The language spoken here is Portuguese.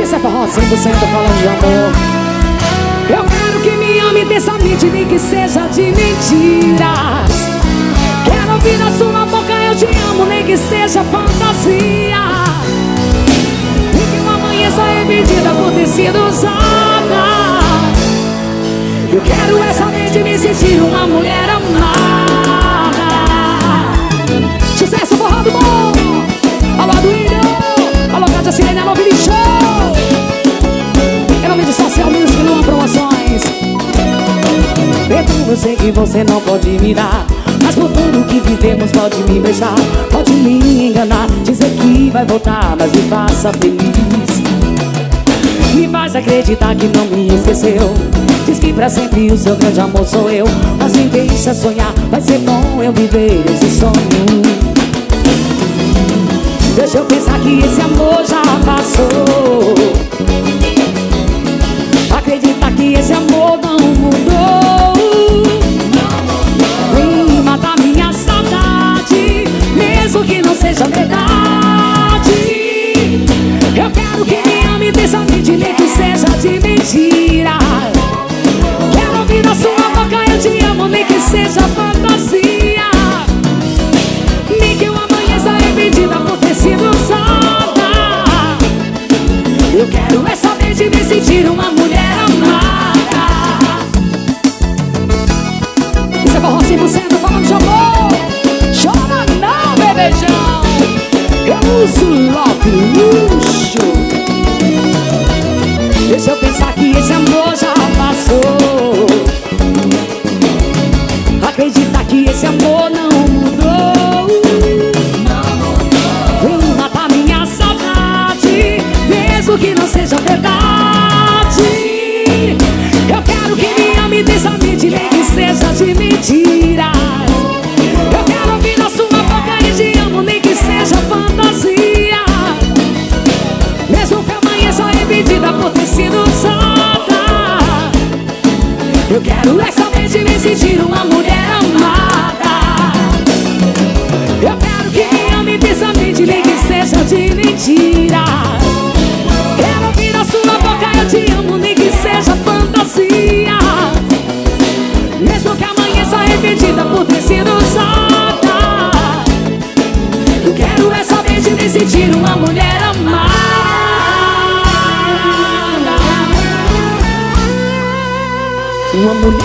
Esse é forró 100% falando de amor. Eu quero que me ame intensamente, nem que seja de mentiras. Quero ouvir na sua boca eu te amo, nem que seja fantasia. E que uma manhã só é medida por ter sido usada. Eu quero é saber de me sentir uma mulher amada. Sucesso, forró do bom. Alô, Aduíno. Alô, Cátia Sirene, alô, Vini Show. Em nome de Social Music, Luan Promoções. Eu sei que você não pode me dar, mas por tudo que vivemos pode me beijar, pode me enganar, dizer que vai voltar, mas me faça feliz. Me faz acreditar que não me esqueceu, diz que pra sempre o seu grande amor sou eu, mas me deixa sonhar, vai ser bom eu viver esse sonho. Deixa eu pensar que esse amor já passou, acreditar que esse amor não mudou. Vem matar minha saudade, mesmo que não seja verdade. Eu quero que me ame intensamente, nem que seja de mentira. Quero ouvir na sua boca eu te amo, nem que seja fantasia. Nem que uma manhã só arrependida por ter sido usada. Eu quero é saber de me sentir uma mulher amada. Isso é forró 100% falando de amor. Chora não, bebejão. Eu uso love luxo. Deixa eu pensar que esse amor já passou, acreditar que esse amor não mudou. Vem matar minha saudade, mesmo que não seja verdade. Eu quero que me ame intensamente, nem que seja de mentira. Eu quero ouvir na sua boca e te amo, nem que seja fantasia. Mesmo que amanhã só arrependida por ter sido usada. Eu quero é saber de me sentir uma mulher amada. Eu quero que me ame intensamente, nem que seja de mentira. Quero ouvir na sua boca eu te amo, nem que seja fantasia. Mesmo que amanhã só arrependida por ter sido usada. Eu quero é saber de me sentir uma mulher amada. Uma mulher